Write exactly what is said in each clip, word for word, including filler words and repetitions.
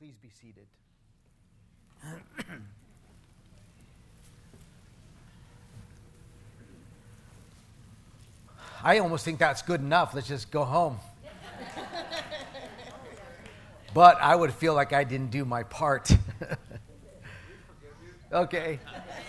Please be seated. I almost think that's good enough. Let's just go home. But I would feel like I didn't do my part. Okay.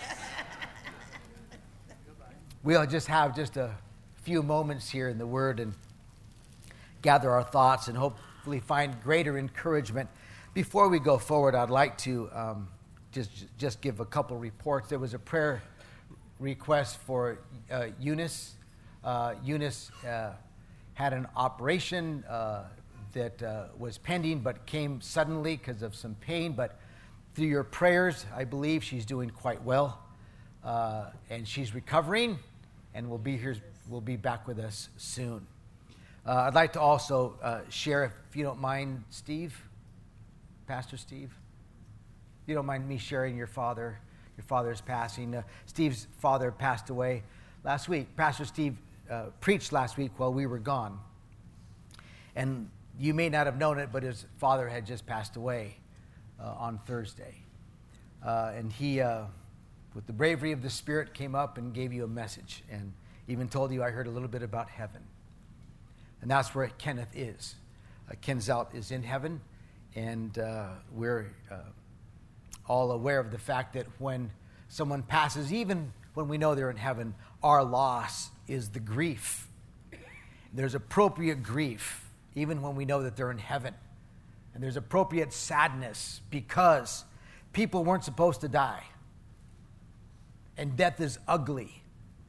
We'll just have just a few moments here in the Word and gather our thoughts and hopefully find greater encouragement. Before we go forward, I'd like to um, just just give a couple reports. There was a prayer request for uh, Eunice. Uh, Eunice uh, had an operation uh, that uh, was pending but came suddenly because of some pain. But through your prayers, I believe she's doing quite well. Uh, and she's recovering and will be here. Will be back with us soon. Uh, I'd like to also uh, share, if you don't mind, Steve, Pastor Steve, you don't mind me sharing your father, your father's passing. Uh, Steve's father passed away last week. Pastor Steve uh, preached last week while we were gone. And you may not have known it, but his father had just passed away uh, on Thursday. Uh, and he, uh, with the bravery of the Spirit, came up and gave you a message and even told you, I heard a little bit about heaven. And that's where Kenneth is. Uh, Ken Zelt is in heaven. And uh, we're uh, all aware of the fact that when someone passes, even when we know they're in heaven, our loss is the grief. There's appropriate grief, even when we know that they're in heaven. And there's appropriate sadness because people weren't supposed to die. And death is ugly.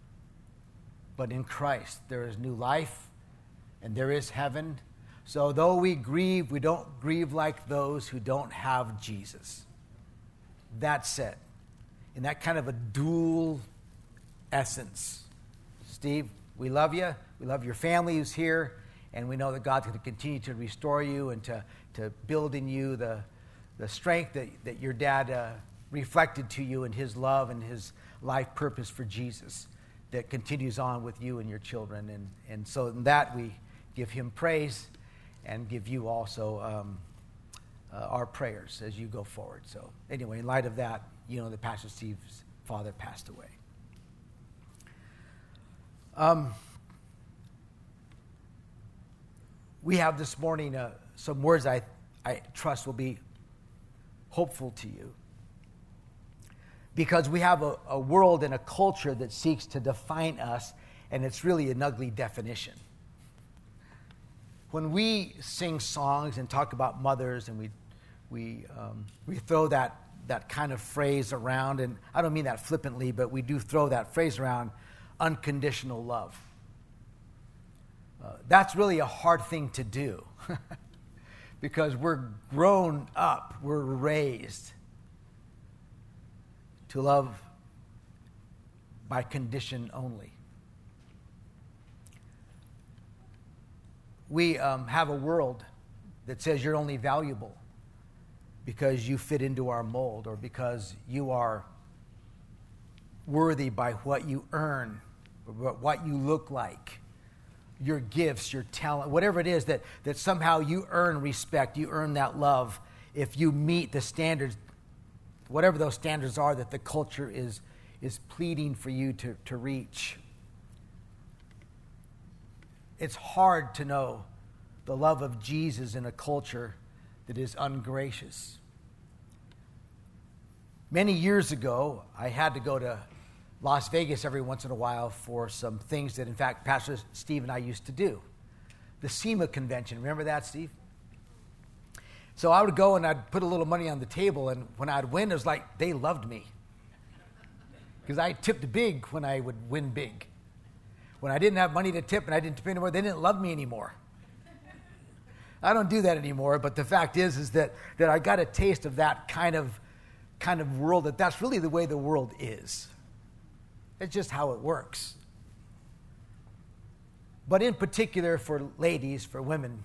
But in Christ, there is new life, and there is heaven. So though we grieve, we don't grieve like those who don't have Jesus. That said, in that kind of a dual essence, Steve, we love you. We love your family who's here, and we know that God's going to continue to restore you and to, to build in you the, the strength that, that your dad uh, reflected to you in his love and his life purpose for Jesus that continues on with you and your children. And, and so in that we give him praise and give you also um, uh, our prayers as you go forward. So anyway, in light of that, you know that Pastor Steve's father passed away. Um, we have this morning uh, some words I, I trust will be hopeful to you. Because we have a, a world and a culture that seeks to define us, and it's really an ugly definition. When we sing songs and talk about mothers, and we we um, we throw that that kind of phrase around, and I don't mean that flippantly, but we do throw that phrase around, unconditional love. Uh, that's really a hard thing to do, because we're grown up, we're raised to love by condition only. We um, have a world that says you're only valuable because you fit into our mold or because you are worthy by what you earn, or what you look like, your gifts, your talent, whatever it is that, that somehow you earn respect, you earn that love if you meet the standards, whatever those standards are that the culture is, is pleading for you to, to reach. It's hard to know the love of Jesus in a culture that is ungracious. Many years ago, I had to go to Las Vegas every once in a while for some things that, in fact, Pastor Steve and I used to do. The SEMA convention, remember that, Steve? So I would go and I'd put a little money on the table, and when I'd win, it was like they loved me. Because I tipped big when I would win big. When I didn't have money to tip and I didn't tip anymore, they didn't love me anymore. I don't do that anymore, but the fact is is that, that I got a taste of that kind of kind of world, that that's really the way the world is. It's just how it works. But in particular for ladies, for women,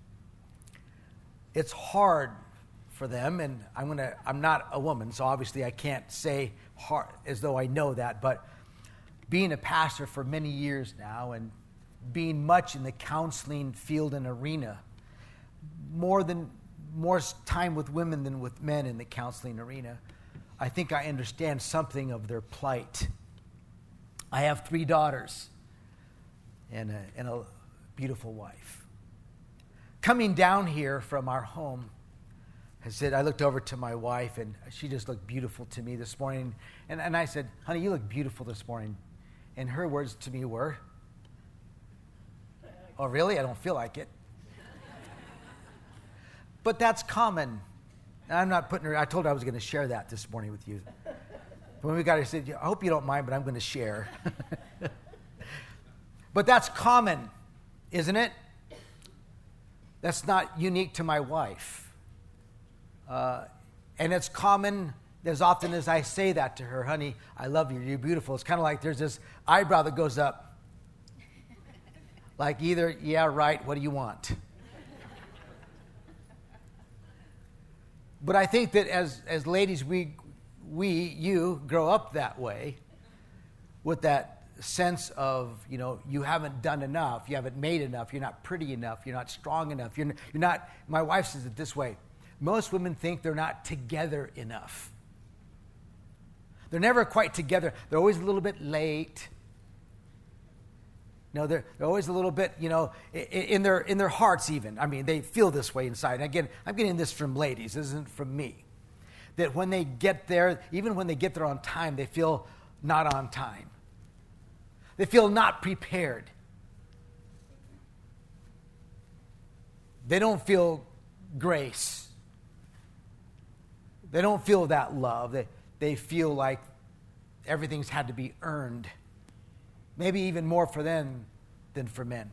it's hard for them, and I'm gonna. I'm not a woman, so obviously I can't say hard as though I know that. But being a pastor for many years now, and being much in the counseling field and arena, more than more time with women than with men in the counseling arena, I think I understand something of their plight. I have three daughters and a, and a beautiful wife. Coming down here from our home, I said, I looked over to my wife, and she just looked beautiful to me this morning. And, and I said, honey, you look beautiful this morning. And her words to me were, oh, really? I don't feel like it. But that's common. And I'm not putting her, I told her I was going to share that this morning with you. When we got her, I said, I hope you don't mind, but I'm going to share. But that's common, isn't it? That's not unique to my wife. Uh, and it's common as often as I say that to her, honey, I love you, you're beautiful. It's kind of like there's this eyebrow that goes up. Like either, yeah, right, what do you want? But I think that as, as ladies, we, we, you, grow up that way with that sense of, you know, you haven't done enough, you haven't made enough, you're not pretty enough, you're not strong enough, you're, you're not, my wife says it this way, most women think they're not together enough. They're never quite together. They're always a little bit late. No, they're, they're always a little bit, you know, in their in their hearts even. I mean, they feel this way inside. And again, I'm getting this from ladies. This isn't from me. That when they get there, even when they get there on time, they feel not on time. They feel not prepared. They don't feel grace. They don't feel that love. They, they feel like everything's had to be earned. Maybe even more for them than for men.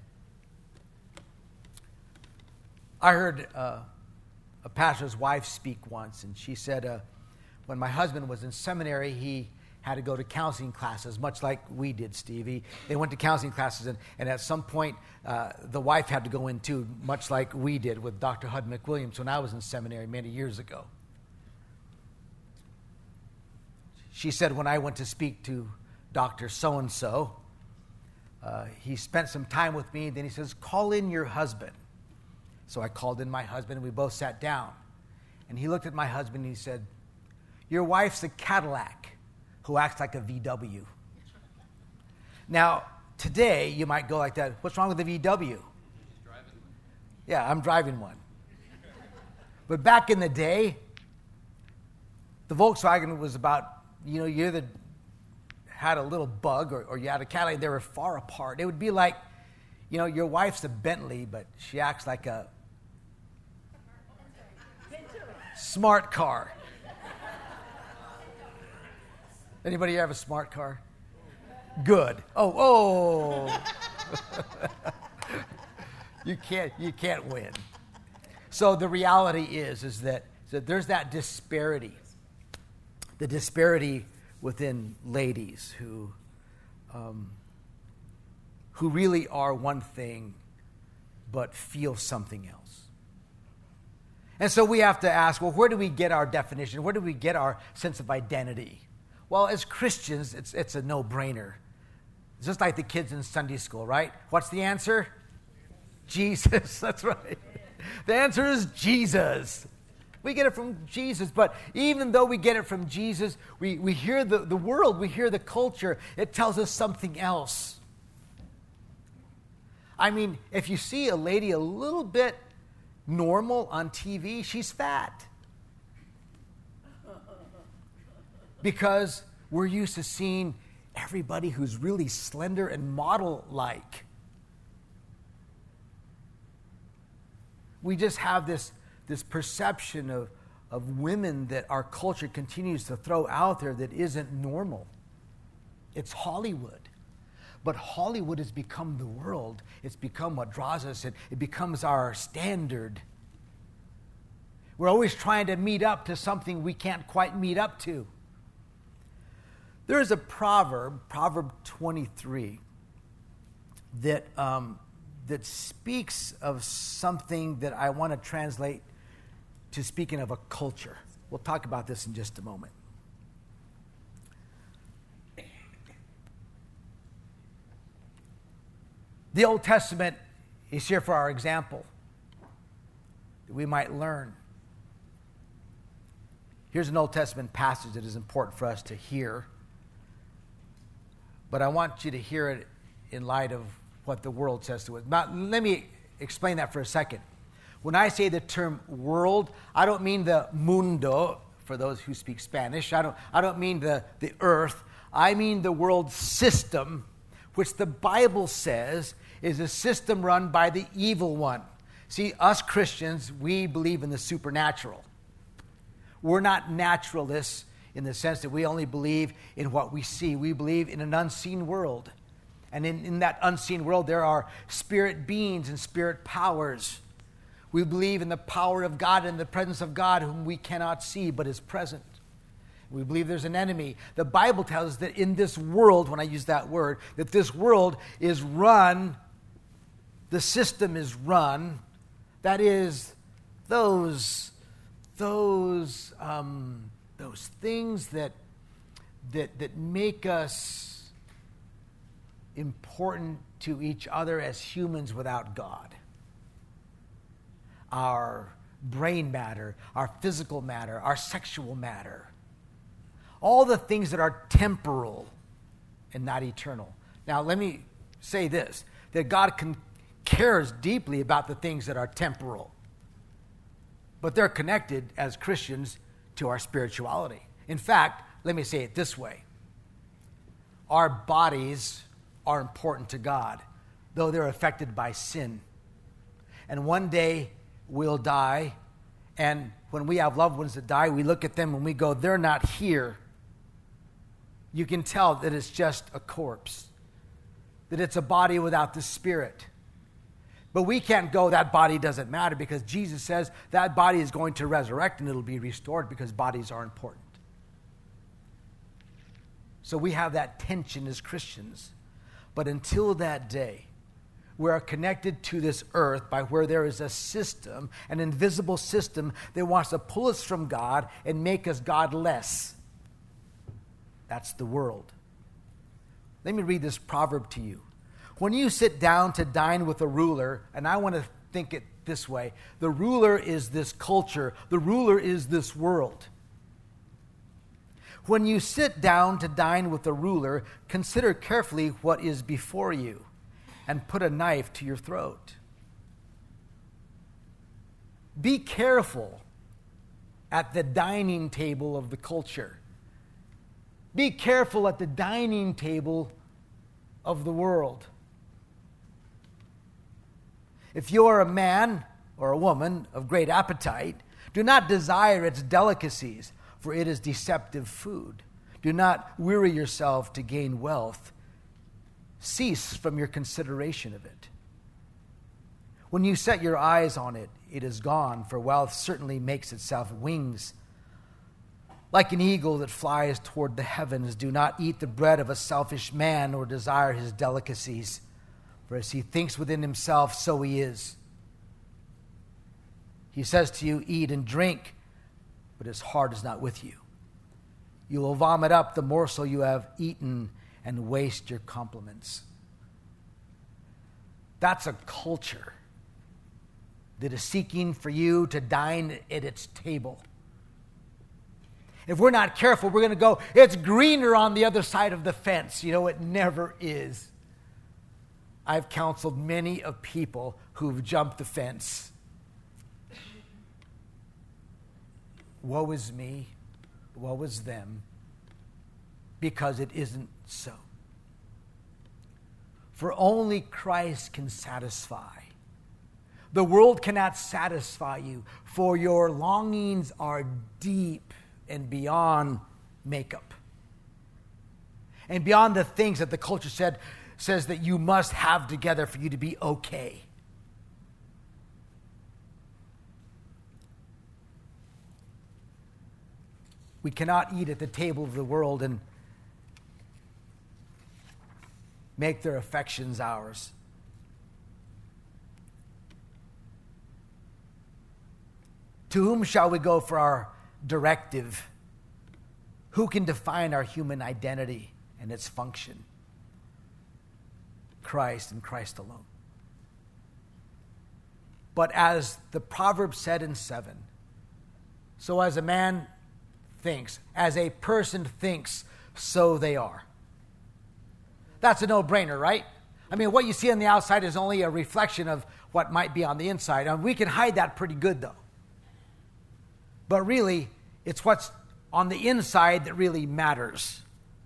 I heard uh, a pastor's wife speak once, and she said, uh, when my husband was in seminary, he had to go to counseling classes, much like we did, Stevie. They went to counseling classes, and, and at some point, uh, the wife had to go in too, much like we did with Doctor Hud McWilliams when I was in seminary many years ago. She said, when I went to speak to Doctor So-and-so, uh, he spent some time with me, then he says, call in your husband. So I called in my husband, and we both sat down. And he looked at my husband, and he said, your wife's a Cadillac who acts like a V W. Now, today, you might go like that, what's wrong with the V W? He's driving one. Yeah, I'm driving one. But back in the day, the Volkswagen was about, you know, you either had a little bug or, or you had a Cadillac, they were far apart. It would be like, you know, your wife's a Bentley, but she acts like a smart car. Anybody here have a smart car? Good. Oh, oh. you can't, you can't win. So the reality is, is that, is that there's that disparity. The disparity within ladies who, um, who really are one thing, but feel something else. And so we have to ask, well, where do we get our definition? Where do we get our sense of identity? Well, as Christians, it's, it's a no-brainer. It's just like the kids in Sunday school, right? What's the answer? Jesus. That's right. The answer is Jesus. We get it from Jesus, but even though we get it from Jesus, we, we hear the, the world, we hear the culture, it tells us something else. I mean, if you see a lady a little bit normal on T V, she's fat. Because we're used to seeing everybody who's really slender and model-like. We just have this this perception of, of women that our culture continues to throw out there that isn't normal. It's Hollywood. But Hollywood has become the world. It's become what draws us. It, it becomes our standard. We're always trying to meet up to something we can't quite meet up to. There is a proverb, Proverb twenty-three, that, um, that speaks of something that I want to translate to speaking of a culture. We'll talk about this in just a moment. The Old Testament is here for our example, that we might learn. Here's an Old Testament passage that is important for us to hear. But I want you to hear it in light of what the world says to us. Now, let me explain that for a second. When I say the term world, I don't mean the mundo, for those who speak Spanish. I don't, I don't mean the, the earth. I mean the world system, which the Bible says is a system run by the evil one. See, us Christians, we believe in the supernatural. We're not naturalists in the sense that we only believe in what we see. We believe in an unseen world. And in, in that unseen world, there are spirit beings and spirit powers. We believe in the power of God and the presence of God, whom we cannot see but is present. We believe there's an enemy. The Bible tells us that in this world, when I use that word, that this world is run, the system is run, that is, those, those, um, those things that, that, that make us important to each other as humans without God. Our brain matter, our physical matter, our sexual matter. All the things that are temporal and not eternal. Now, let me say this, that God can, cares deeply about the things that are temporal. But they're connected as Christians to our spirituality. In fact, let me say it this way. Our bodies are important to God, though they're affected by sin. And one day we'll die, and when we have loved ones that die, we look at them and we go, they're not here. You can tell that it's just a corpse, that it's a body without the spirit. But we can't go, that body doesn't matter, because Jesus says that body is going to resurrect and it'll be restored because bodies are important. So we have that tension as Christians. But until that day, we are connected to this earth by where there is a system, an invisible system that wants to pull us from God and make us godless. That's the world. Let me read this proverb to you. When you sit down to dine with a ruler, and I want to think it this way, the ruler is this culture, the ruler is this world. When you sit down to dine with a ruler, consider carefully what is before you, and put a knife to your throat. Be careful at the dining table of the culture. Be careful at the dining table of the world. If you are a man or a woman of great appetite, do not desire its delicacies, for it is deceptive food. Do not weary yourself to gain wealth. Cease from your consideration of it. When you set your eyes on it, it is gone, for wealth certainly makes itself wings. Like an eagle that flies toward the heavens, do not eat the bread of a selfish man or desire his delicacies, for as he thinks within himself, so he is. He says to you, eat and drink, but his heart is not with you. You will vomit up the morsel you have eaten and waste your compliments. That's a culture that is seeking for you to dine at its table. If we're not careful, we're going to go, it's greener on the other side of the fence. You know, it never is. I've counseled many of people who've jumped the fence. Woe is me, woe is them, because it isn't so. For only Christ can satisfy. The world cannot satisfy you, for your longings are deep and beyond makeup. And beyond the things that the culture said says that you must have together for you to be okay. We cannot eat at the table of the world and make their affections ours. To whom shall we go for our directive? Who can define our human identity and its function? Christ and Christ alone. But as the proverb said in seven, so as a man thinks. As a person thinks, so they are. That's a no-brainer, right? I mean, what you see on the outside is only a reflection of what might be on the inside. And we can hide that pretty good, though. But really, it's what's on the inside that really matters.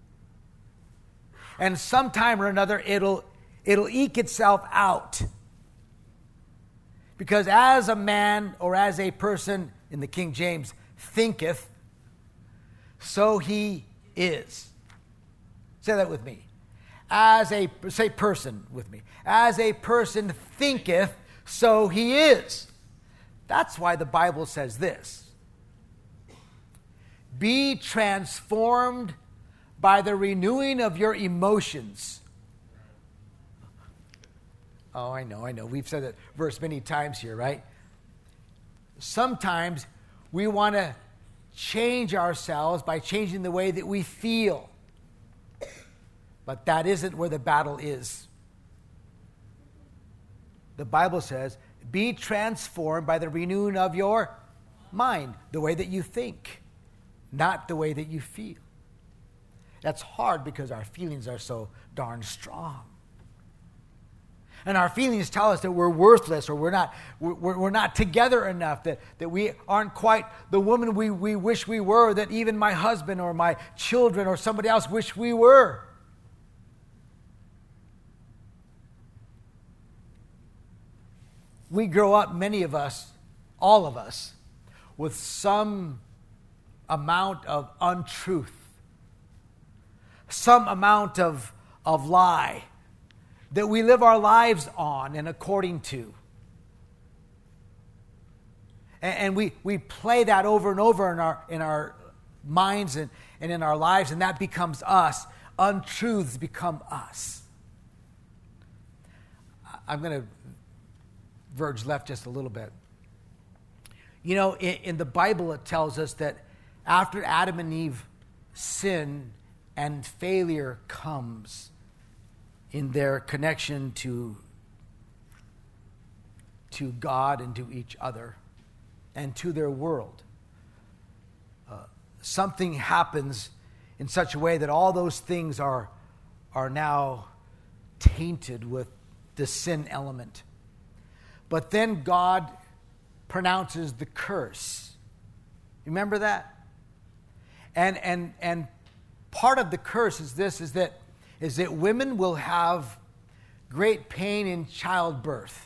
And sometime or another, it'll, it'll eke itself out. Because as a man or as a person, in the King James, thinketh, so he is. Say that with me. As a, say person with me. As a person thinketh, so he is. That's why the Bible says this. Be transformed by the renewing of your emotions. Oh, I know, I know. We've said that verse many times here, right? Sometimes we want to change ourselves by changing the way that we feel. But that isn't where the battle is. The Bible says, be transformed by the renewing of your mind, the way that you think, not the way that you feel. That's hard because our feelings are so darn strong. And our feelings tell us that we're worthless, or we're not, we're, we're not together enough, that, that we aren't quite the woman we, we wish we were, that even my husband or my children or somebody else wish we were. We grow up, many of us, all of us, with some amount of untruth, some amount of, of lie that we live our lives on and according to. And, and we, we play that over and over in our, in our minds and, and in our lives, and that becomes us. Untruths become us. I'm going to verge left just a little bit. You know, in, in the Bible it tells us that after Adam and Eve sin and failure comes in their connection to, to God and to each other and to their world, uh, something happens in such a way that all those things are, are now tainted with the sin element. But then God pronounces the curse. Remember that? And and and part of the curse is this, is that is that women will have great pain in childbirth.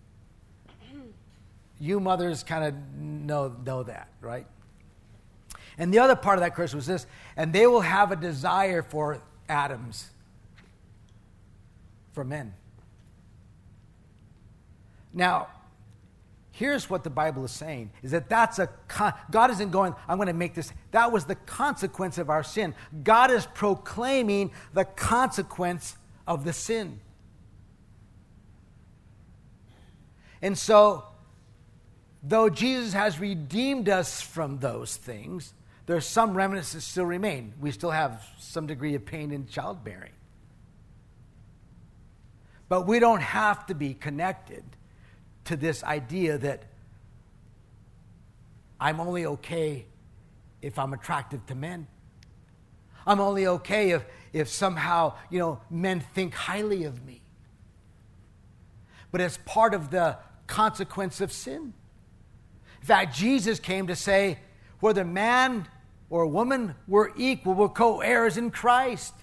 You mothers kind of know, know that, right? And the other part of that curse was this, and they will have a desire for Adams, for men. Now, here's what the Bible is saying, is that that's a, con- God isn't going, I'm going to make this, that was the consequence of our sin. God is proclaiming the consequence of the sin. And so, though Jesus has redeemed us from those things, there's some remnants that still remain. We still have some degree of pain in childbearing. But we don't have to be connected to this idea that I'm only okay if I'm attractive to men. I'm only okay if, if somehow, you know, men think highly of me. But it's part of the consequence of sin. In fact, Jesus came to say, whether man or woman, we're equal, we're co-heirs in Christ.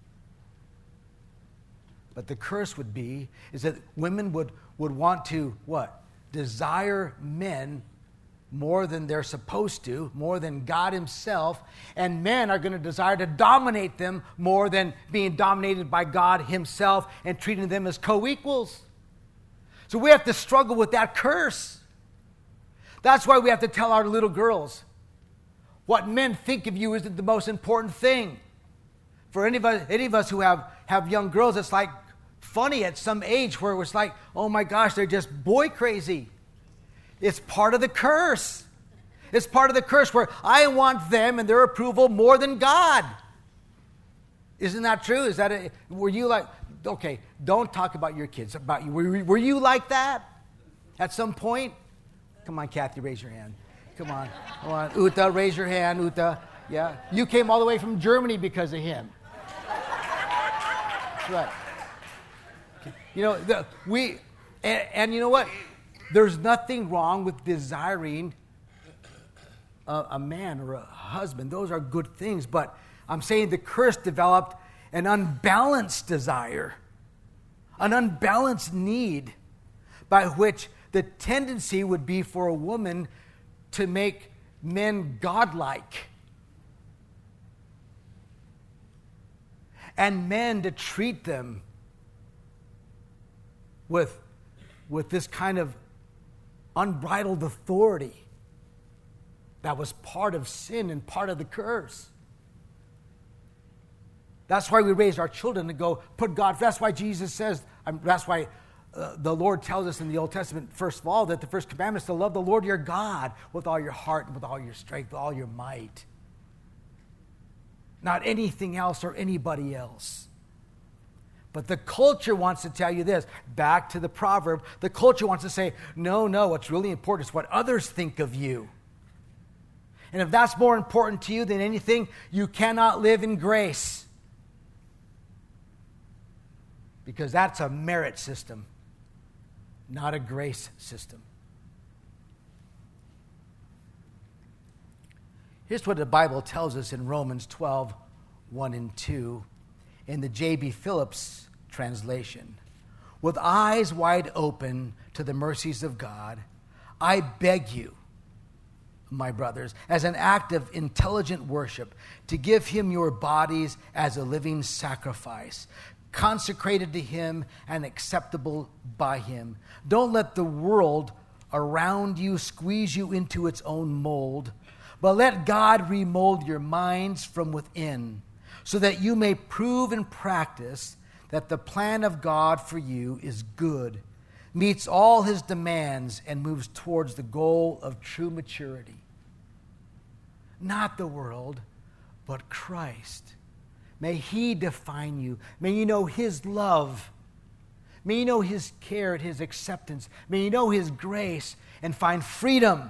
But the curse would be, is that women would, would want to, what? Desire men more than they're supposed to, more than God himself, and men are going to desire to dominate them more than being dominated by God himself and treating them as co-equals. So we have to struggle with that curse. That's why we have to tell our little girls, what men think of you isn't the most important thing. For any of us, any of us who have, have young girls, it's like funny at some age where it's like, oh my gosh, they're just boy crazy. It's part of the curse. It's part of the curse where I want them and their approval more than God. Isn't that true? Is that a, were you like, okay, don't talk about your kids, about you. Were, were you like that at some point? Come on, Kathy, raise your hand. Come on. Come on. Uta, raise your hand, Uta. Yeah, you came all the way from Germany because of him. That's right. You know, the, we, and, and you know what? There's nothing wrong with desiring a, a man or a husband. Those are good things. But I'm saying the curse developed an unbalanced desire, an unbalanced need, by which the tendency would be for a woman to make men godlike, and men to treat them with, with this kind of unbridled authority that was part of sin and part of the curse. That's why we raised our children to go put God. That's why Jesus says, um, that's why uh, the Lord tells us in the Old Testament, first of all, that the first commandment is to love the Lord your God with all your heart and with all your strength, with all your might. Not anything else or anybody else. But the culture wants to tell you this. Back to the proverb, the culture wants to say, no, no, what's really important is what others think of you. And if that's more important to you than anything, you cannot live in grace. Because that's a merit system, not a grace system. Here's what the Bible tells us in Romans twelve, one and two, in the J B Phillips translation. With eyes wide open to the mercies of God, I beg you, my brothers, as an act of intelligent worship, to give him your bodies as a living sacrifice, consecrated to him and acceptable by him. Don't let the world around you squeeze you into its own mold, but let God remold your minds from within, so that you may prove and practice that the plan of God for you is good, meets all his demands, and moves towards the goal of true maturity. Not the world, but Christ. May he define you. May you know his love. May you know his care and his acceptance. May you know his grace and find freedom.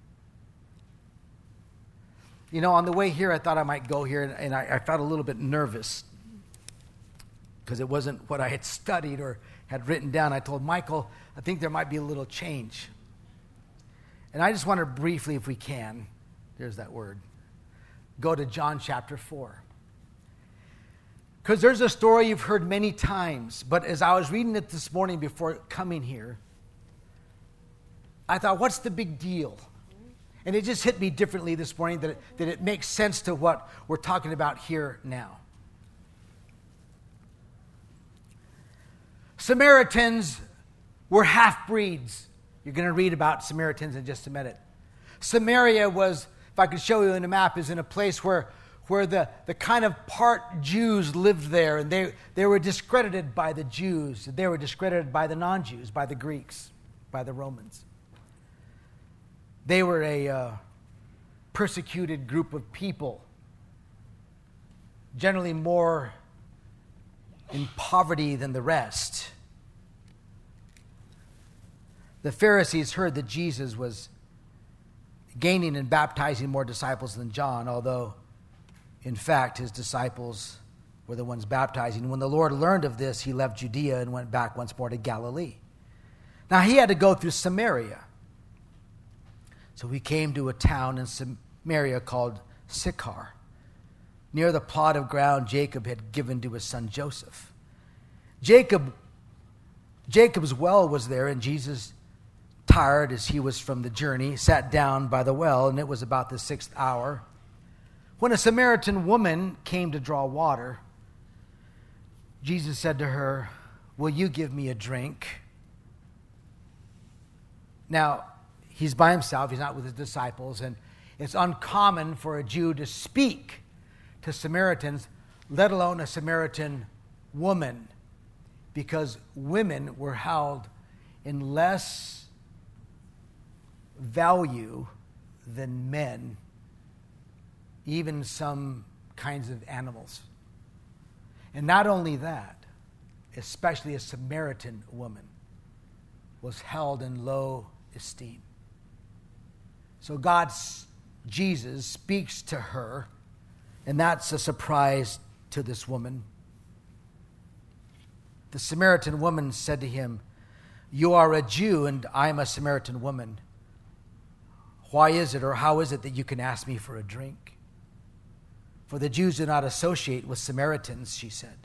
You know, on the way here, I thought I might go here, and, and I, I felt a little bit nervous because it wasn't what I had studied or had written down. I told Michael, I think there might be a little change. And I just want to briefly, if we can, there's that word, go to John chapter four. Because there's a story you've heard many times, but as I was reading it this morning before coming here, I thought, what's the big deal? And it just hit me differently this morning that it, that it makes sense to what we're talking about here now. Samaritans were half-breeds. You're going to read about Samaritans in just a minute. Samaria was, if I could show you in a map, is in a place where, where the, the kind of part Jews lived there, and they, they were discredited by the Jews. They were discredited by the non-Jews, by the Greeks, by the Romans. They were a uh, persecuted group of people, generally more in poverty than the rest. The Pharisees heard that Jesus was gaining and baptizing more disciples than John, although, in fact, his disciples were the ones baptizing. When the Lord learned of this, he left Judea and went back once more to Galilee. Now, he had to go through Samaria. So he came to a town in Samaria called Sychar, near the plot of ground Jacob had given to his son Joseph. Jacob, Jacob's well was there, and Jesus, tired as he was from the journey, sat down by the well, and it was about the sixth hour. When a Samaritan woman came to draw water, Jesus said to her, "Will you give me a drink?" Now, he's by himself, he's not with his disciples, and it's uncommon for a Jew to speak to Samaritans, let alone a Samaritan woman, because women were held in less value than men, even some kinds of animals. And not only that, especially a Samaritan woman was held in low esteem. So God, Jesus, speaks to her And that's a surprise to this woman. The Samaritan woman said to him, "You are a Jew and I am a Samaritan woman. Why is it or how is it that you can ask me for a drink? For the Jews do not associate with Samaritans," she said.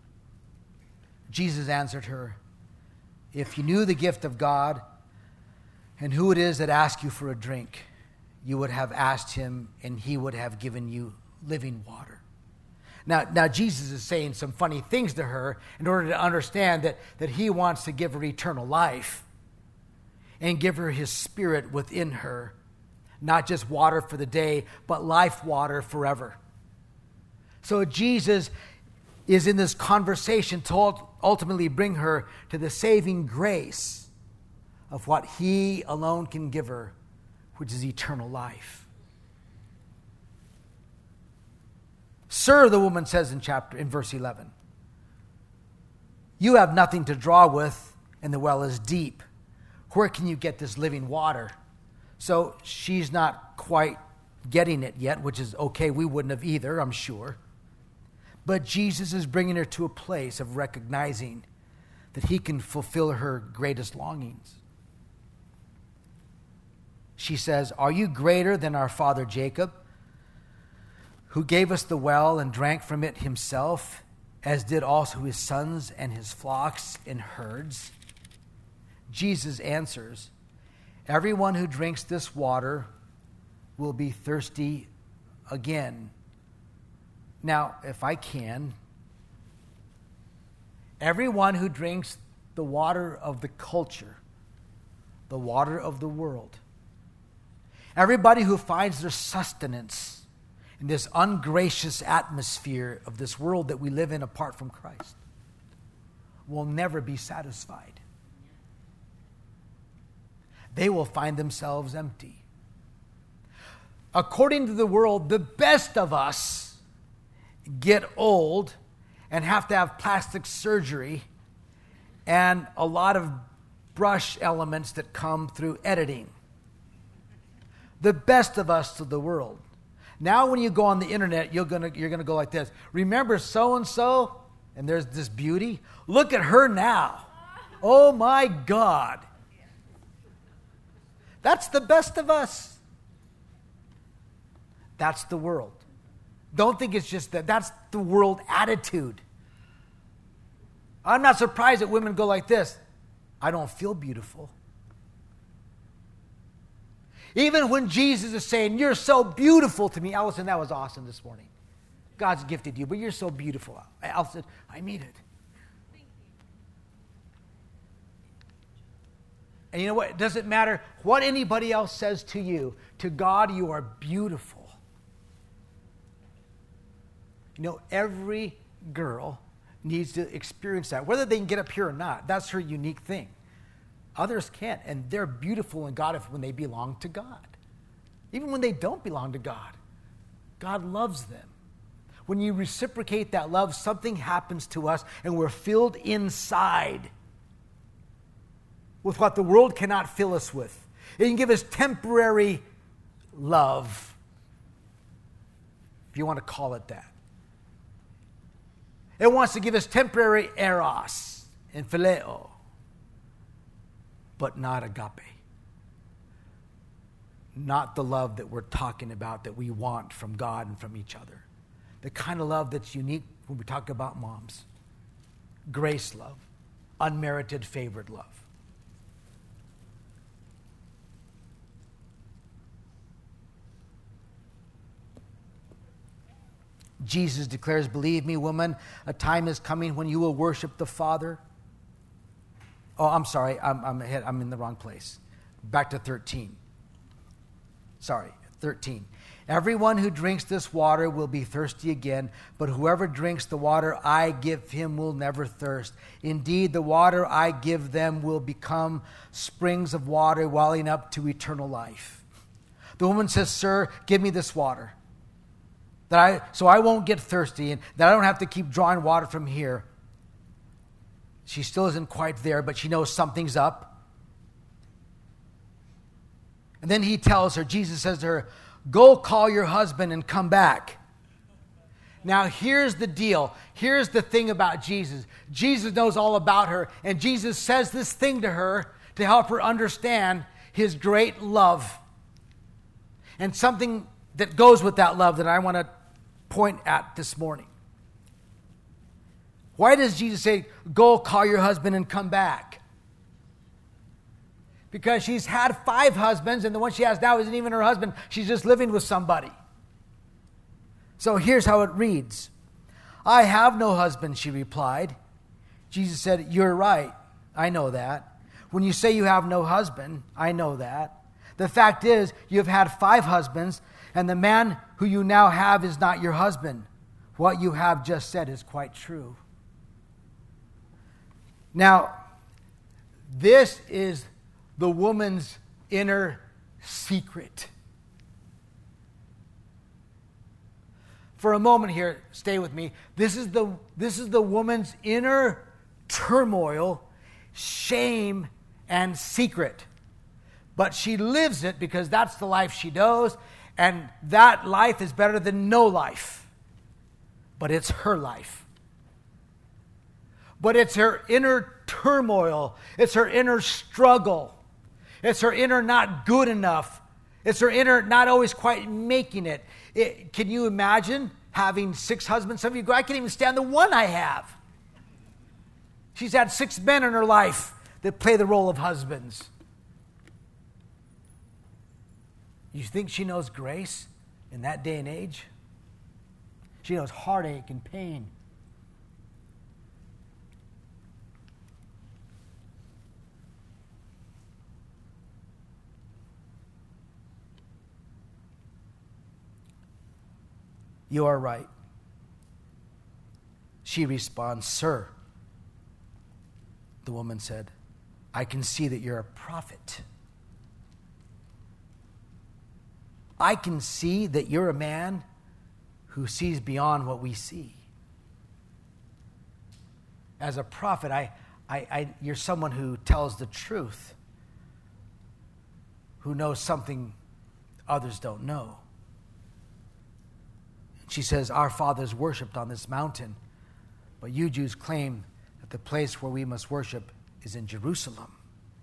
Jesus answered her, "If you knew the gift of God and who it is that asks you for a drink, you would have asked him and he would have given you living water." Now, now Jesus is saying some funny things to her in order to understand that, that he wants to give her eternal life and give her his spirit within her. Not just water for the day, but life water forever. So Jesus is in this conversation to ultimately bring her to the saving grace of what he alone can give her, which is eternal life. "Sir," the woman says in chapter in verse eleven, "you have nothing to draw with, and the well is deep. Where can you get this living water?" So she's not quite getting it yet, which is okay. We wouldn't have either, I'm sure. But Jesus is bringing her to a place of recognizing that he can fulfill her greatest longings. She says, "Are you greater than our father Jacob, who gave us the well and drank from it himself, as did also his sons and his flocks and herds?" Jesus answers, "Everyone who drinks this water will be thirsty again." Now, if I can, everyone who drinks the water of the culture, the water of the world, everybody who finds their sustenance in this ungracious atmosphere of this world that we live in apart from Christ will never be satisfied. They will find themselves empty. According to the world, the best of us get old and have to have plastic surgery and a lot of brush elements that come through editing. The best of us to the world. Now when you go on the internet, you're gonna, you're gonna go like this. "Remember so-and-so?" And there's this beauty. "Look at her now. Oh my God." That's the best of us. That's the world. Don't think it's just that. That's the world attitude. I'm not surprised that women go like this. "I don't feel beautiful." Even when Jesus is saying, "You're so beautiful to me." Allison, that was awesome this morning. God's gifted you, but you're so beautiful. Allison, I mean it. And you know what? It doesn't matter what anybody else says to you. To God, you are beautiful. You know, every girl needs to experience that, whether they can get up here or not. That's her unique thing. Others can't, and they're beautiful in God if when they belong to God. Even when they don't belong to God, God loves them. When you reciprocate that love, something happens to us, and we're filled inside with what the world cannot fill us with. It can give us temporary love, if you want to call it that. It wants to give us temporary eros and phileo, but not agape. Not the love that we're talking about that we want from God and from each other. The kind of love that's unique when we talk about moms. Grace love, unmerited favored love. Jesus declares, "Believe me, woman, a time is coming when you will worship the Father." Oh, I'm sorry. I'm, I'm ahead. I'm in the wrong place. Back to thirteen. Sorry, thirteen. "Everyone who drinks this water will be thirsty again, but whoever drinks the water I give him will never thirst. Indeed, the water I give them will become springs of water welling up to eternal life." The woman says, "Sir, give me this water. That I, so I won't get thirsty and that I don't have to keep drawing water from here." She still isn't quite there, but she knows something's up. And then he tells her, Jesus says to her, "Go call your husband and come back." Now, here's the deal. Here's the thing about Jesus. Jesus knows all about her, and Jesus says this thing to her to help her understand his great love. And something that goes with that love that I want to point at this morning. Why does Jesus say, go call your husband and come back? Because she's had five husbands, and the one she has now isn't even her husband. She's just living with somebody. So here's how it reads. I have no husband, she replied. Jesus said, you're right. I know that. When you say you have no husband, I know that. The fact is, you've had five husbands, and the man who you now have is not your husband. What you have just said is quite true. Now, this is the woman's inner secret. For a moment here, stay with me. This is the, this is the woman's inner turmoil, shame, and secret. But she lives it because that's the life she knows, and that life is better than no life. But it's her life. But it's her inner turmoil. It's her inner struggle. It's her inner not good enough. It's her inner not always quite making it. It, can you imagine having six husbands? Some of you go, I can't even stand the one I have. She's had six men in her life that play the role of husbands. You think she knows grace in that day and age? She knows heartache and pain. You are right. She responds, Sir, the woman said, I can see that you're a prophet. I can see that you're a man who sees beyond what we see. As a prophet, I, I, I, you're someone who tells the truth, who knows something others don't know. She says, our fathers worshipped on this mountain, but you Jews claim that the place where we must worship is in Jerusalem.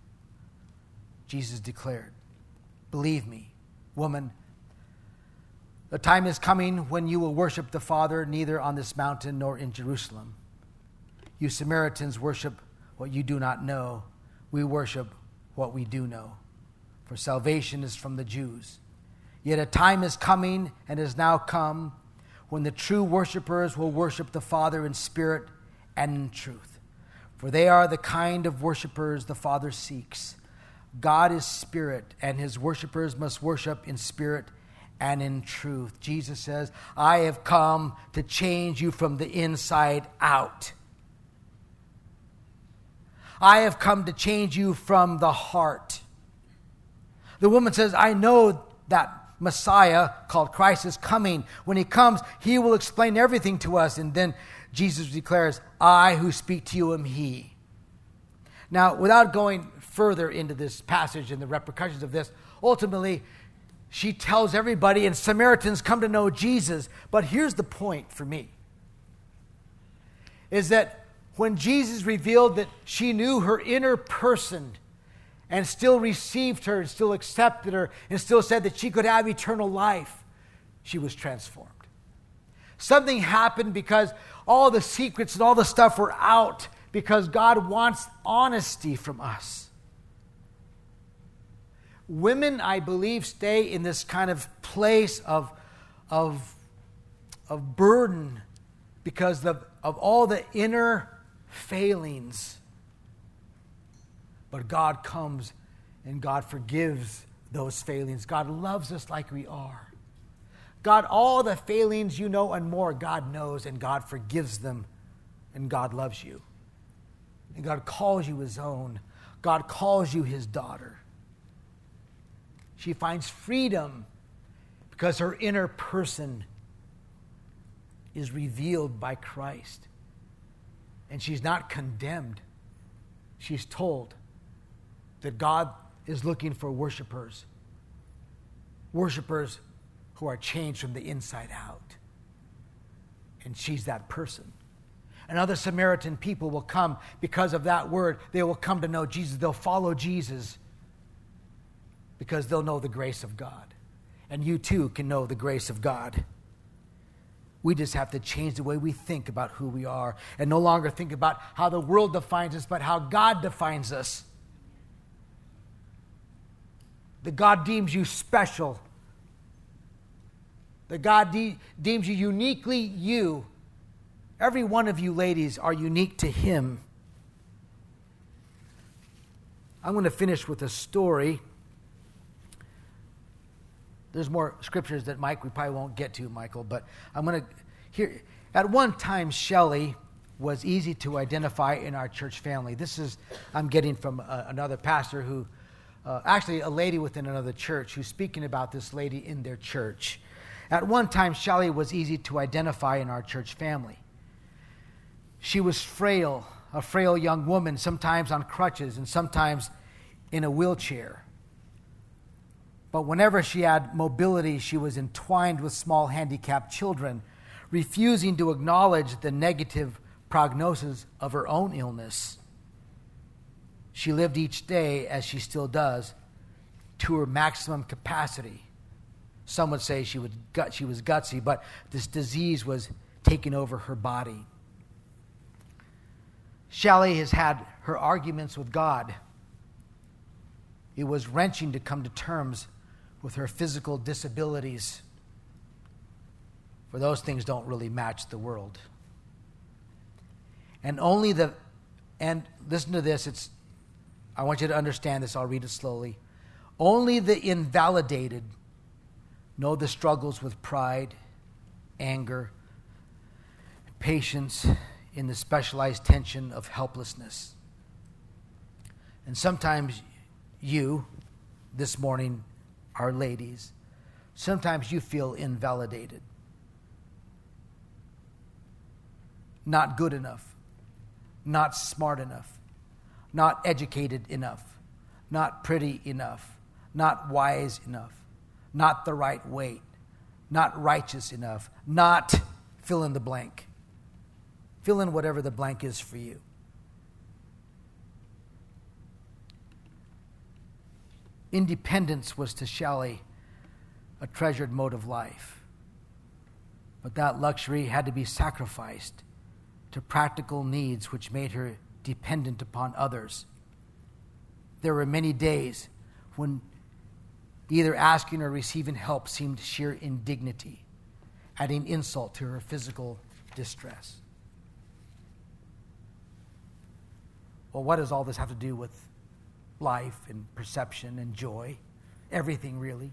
Jesus declared, believe me, woman, the time is coming when you will worship the Father neither on this mountain nor in Jerusalem. You Samaritans worship what you do not know. We worship what we do know. For salvation is from the Jews. Yet a time is coming and has now come when the true worshipers will worship the Father in spirit and in truth. For they are the kind of worshipers the Father seeks. God is spirit, and his worshipers must worship in spirit and in truth. Jesus says, I have come to change you from the inside out. I have come to change you from the heart. The woman says, I know that Messiah, called Christ, is coming. When he comes, he will explain everything to us. And then Jesus declares, I who speak to you am he. Now, without going further into this passage and the repercussions of this, ultimately, she tells everybody, and Samaritans come to know Jesus. But here's the point for me, is that when Jesus revealed that she knew her inner person and still received her and still accepted her and still said that she could have eternal life, she was transformed. Something happened because all the secrets and all the stuff were out because God wants honesty from us. Women, I believe, stay in this kind of place of, of, of burden because of, of all the inner failings. But God comes and God forgives those failings. God loves us like we are. God, all the failings you know and more, God knows and God forgives them and God loves you. And God calls you his own. God calls you his daughter. She finds freedom because her inner person is revealed by Christ. And she's not condemned. She's told that God is looking for worshipers. Worshipers who are changed from the inside out. And she's that person. And other Samaritan people will come because of that word. They will come to know Jesus. They'll follow Jesus because they'll know the grace of God. And you too can know the grace of God. We just have to change the way we think about who we are and no longer think about how the world defines us, but how God defines us. That God deems you special. That God de- deems you uniquely you. Every one of you ladies are unique to Him. I'm going to finish with a story. There's more scriptures that Mike, we probably won't get to, Michael, but I'm going to hear. At one time, Shelley was easy to identify in our church family. This is, I'm getting from uh, another pastor who, uh, actually a lady within another church who's speaking about this lady in their church. At one time, Shelley was easy to identify in our church family. She was frail, a frail young woman, sometimes on crutches and sometimes in a wheelchair. But whenever she had mobility, she was entwined with small handicapped children, refusing to acknowledge the negative prognosis of her own illness. She lived each day, as she still does, to her maximum capacity. Some would say she, would gut, she was gutsy, but this disease was taking over her body. Shelley has had her arguments with God. It was wrenching to come to terms with her physical disabilities, for those things don't really match the world. And only the, and listen to this, it's, I want you to understand this, I'll read it slowly. Only the invalidated know the struggles with pride, anger, patience in the specialized tension of helplessness. And sometimes you, this morning, are ladies, sometimes you feel invalidated. Not good enough, not smart enough, not educated enough, not pretty enough, not wise enough, not the right weight, not righteous enough, not fill in the blank. Fill in whatever the blank is for you. Independence was to Shelley a treasured mode of life. But that luxury had to be sacrificed to practical needs which made her dependent upon others. There were many days when either asking or receiving help seemed sheer indignity, adding insult to her physical distress. Well, what does all this have to do with life and perception and joy? Everything, really.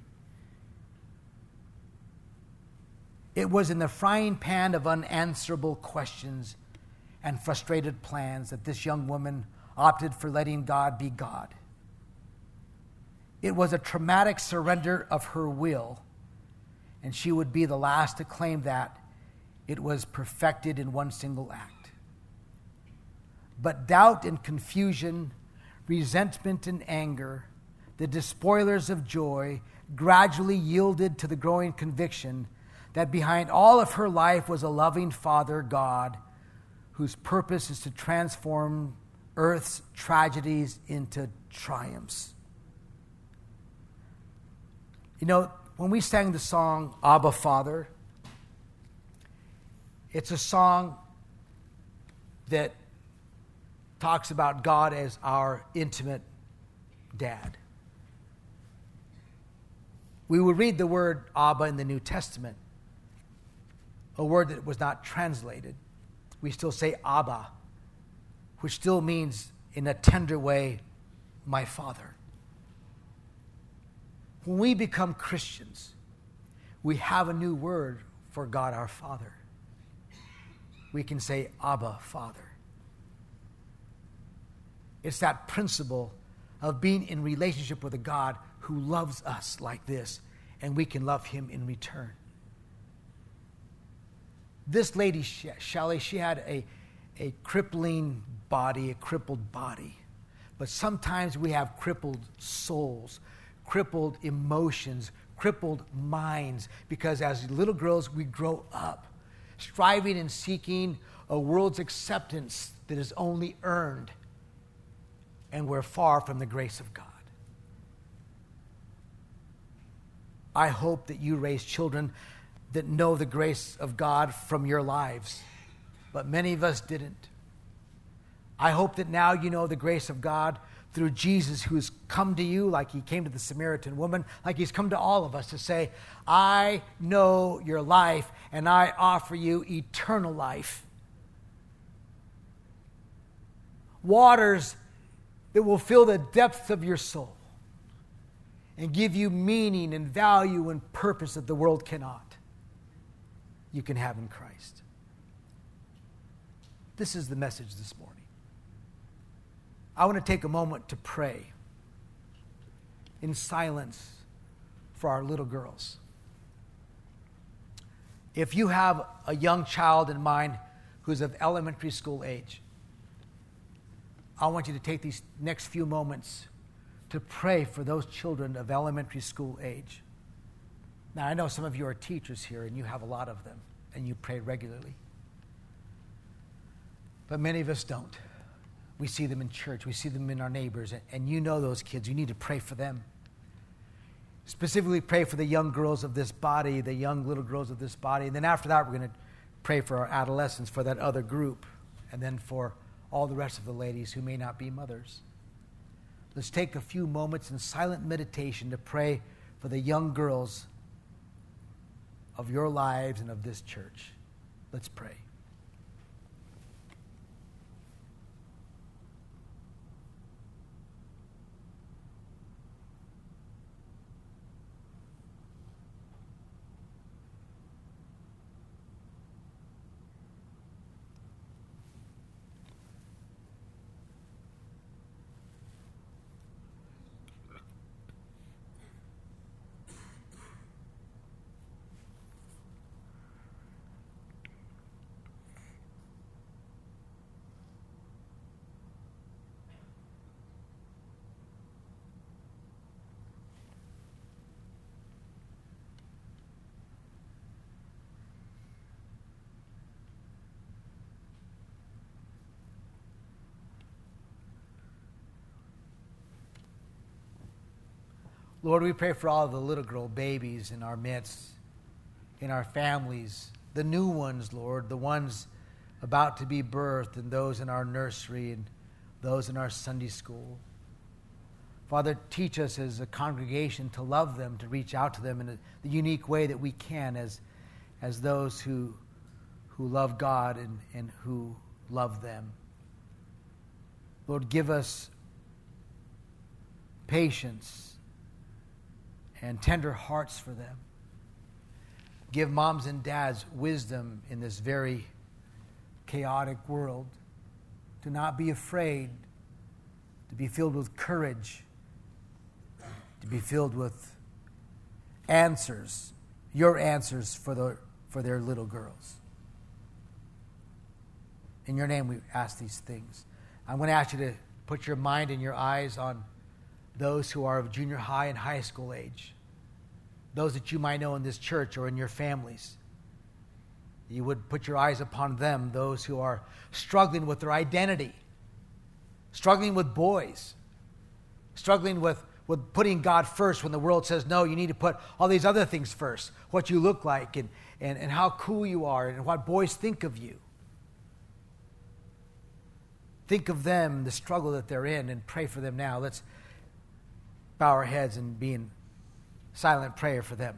It was in the frying pan of unanswerable questions and frustrated plans that this young woman opted for letting God be God. It was a traumatic surrender of her will, and she would be the last to claim that it was perfected in one single act. But doubt and confusion, resentment and anger, the despoilers of joy, gradually yielded to the growing conviction that behind all of her life was a loving Father God whose purpose is to transform earth's tragedies into triumphs. You know, when we sang the song Abba Father, it's a song that talks about God as our intimate dad. We will read the word Abba in the New Testament, a word that was not translated. We still say Abba, which still means, in a tender way, my Father. When we become Christians, we have a new word for God our Father. We can say Abba, Father. It's that principle of being in relationship with a God who loves us like this, and we can love him in return. This lady, Shelley, she had a, a crippling body, a crippled body. But sometimes we have crippled souls, crippled emotions, crippled minds, because as little girls, we grow up. striving and seeking a world's acceptance that is only earned, and we're far from the grace of God. I hope that you raise children that know the grace of God from your lives, but many of us didn't. I hope that now you know the grace of God through Jesus, who's come to you like he came to the Samaritan woman, like he's come to all of us to say, I know your life and I offer you eternal life. Waters that will fill the depths of your soul and give you meaning and value and purpose that the world cannot. You can have in Christ. This is the message this morning. I want to take a moment to pray in silence for our little girls. If you have a young child in mind who's of elementary school age, I want you to take these next few moments to pray for those children of elementary school age. Now, I know some of you are teachers here and you have a lot of them and you pray regularly. But many of us don't. We see them in church. We see them in our neighbors. And you know those kids. You need to pray for them. Specifically pray for the young girls of this body, the young little girls of this body. And then after that, we're going to pray for our adolescents, for that other group. And then for all the rest of the ladies who may not be mothers. Let's take a few moments in silent meditation to pray for the young girls of your lives and of this church. Let's pray. Lord, we pray for all the little girl babies in our midst, in our families, the new ones, Lord, the ones about to be birthed, and those in our nursery and those in our Sunday school. Father, teach us as a congregation to love them, to reach out to them in a, the unique way that we can as, as those who, who love God and, and who love them. Lord, give us patience and tender hearts for them. Give moms and dads wisdom in this very chaotic world to not be afraid, to be filled with courage, to be filled with answers, your answers for, the, for their little girls. In your name we ask these things. I'm going to ask you to put your mind and your eyes on those who are of junior high and high school age, those that you might know in this church or in your families. You would put your eyes upon them, those who are struggling with their identity, struggling with boys, struggling with, with putting God first when the world says, no, you need to put all these other things first, what you look like and, and, and how cool you are and what boys think of you. Think of them, the struggle that they're in, and pray for them now. Let's bow our heads and be in silent prayer for them.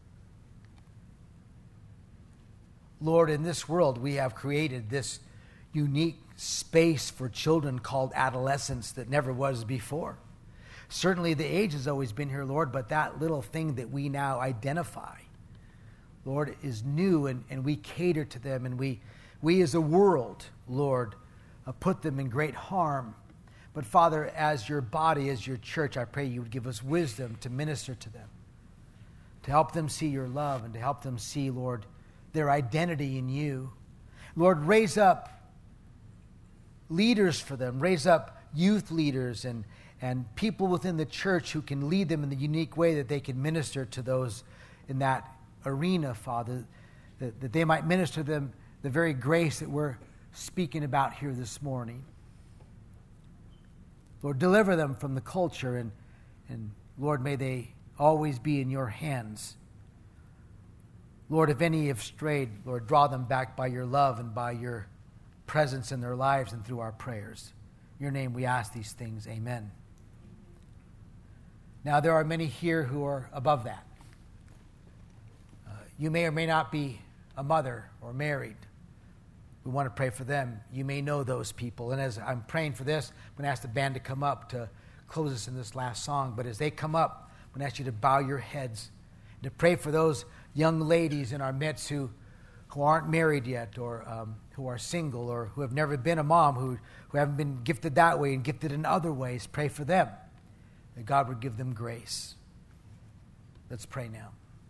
Lord, in this world we have created this unique space for children called adolescence that never was before. Certainly the age has always been here, Lord, but that little thing that we now identify, Lord, is new, and, and we cater to them, and we, we as a world, Lord, uh, put them in great harm. But Father, as your body, as your church, I pray you would give us wisdom to minister to them, to help them see your love, and to help them see, Lord, their identity in you. Lord, raise up leaders for them. Raise up youth leaders and, and people within the church who can lead them in the unique way that they can minister to those in that arena, Father, that, that they might minister to them the very grace that we're speaking about here this morning. Lord, deliver them from the culture, and, and Lord, may they always be in your hands. Lord, if any have strayed, Lord, draw them back by your love and by your presence in their lives and through our prayers. In your name we ask these things. Amen. Now, there are many here who are above that. Uh, you may or may not be a mother or married. We want to pray for them. You may know those people. And as I'm praying for this, I'm going to ask the band to come up to close us in this last song. But as they come up, I'm going to ask you to bow your heads and to pray for those young ladies in our midst who, who aren't married yet, or um, who are single, or who have never been a mom, who, who haven't been gifted that way and gifted in other ways. Pray for them, that God would give them grace. Let's pray now.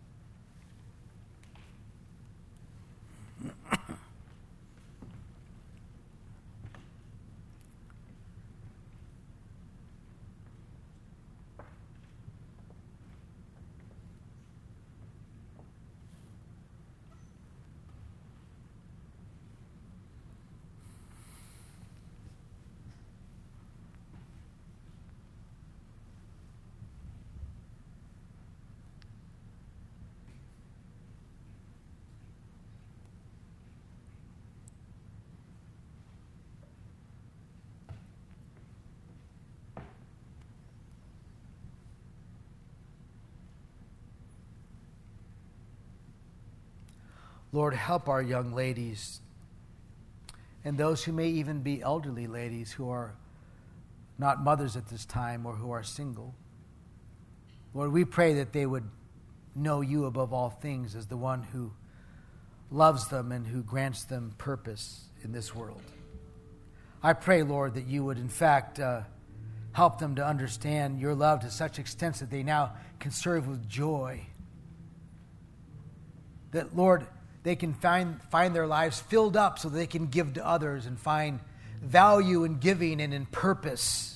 Lord, help our young ladies and those who may even be elderly ladies who are not mothers at this time or who are single. Lord, we pray that they would know you above all things as the one who loves them and who grants them purpose in this world. I pray, Lord, that you would in fact uh, help them to understand your love to such extent that they now can serve with joy. That, Lord, they can find, find their lives filled up so that they can give to others and find value in giving and in purpose.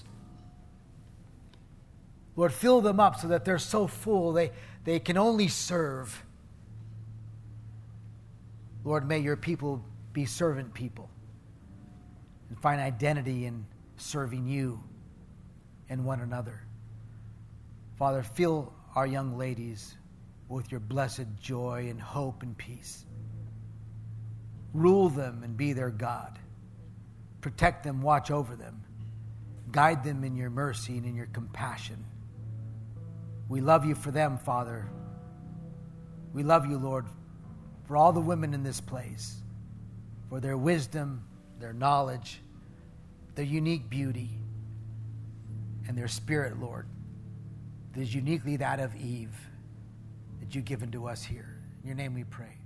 Lord, fill them up so that they're so full they, they can only serve. Lord, may your people be servant people and find identity in serving you and one another. Father, fill our young ladies with your blessed joy and hope and peace. Rule them and be their God. Protect them, watch over them. Guide them in your mercy and in your compassion. We love you for them, Father. We love you, Lord, for all the women in this place, for their wisdom, their knowledge, their unique beauty, and their spirit, Lord, that is uniquely that of Eve that you've given to us here. In your name we pray.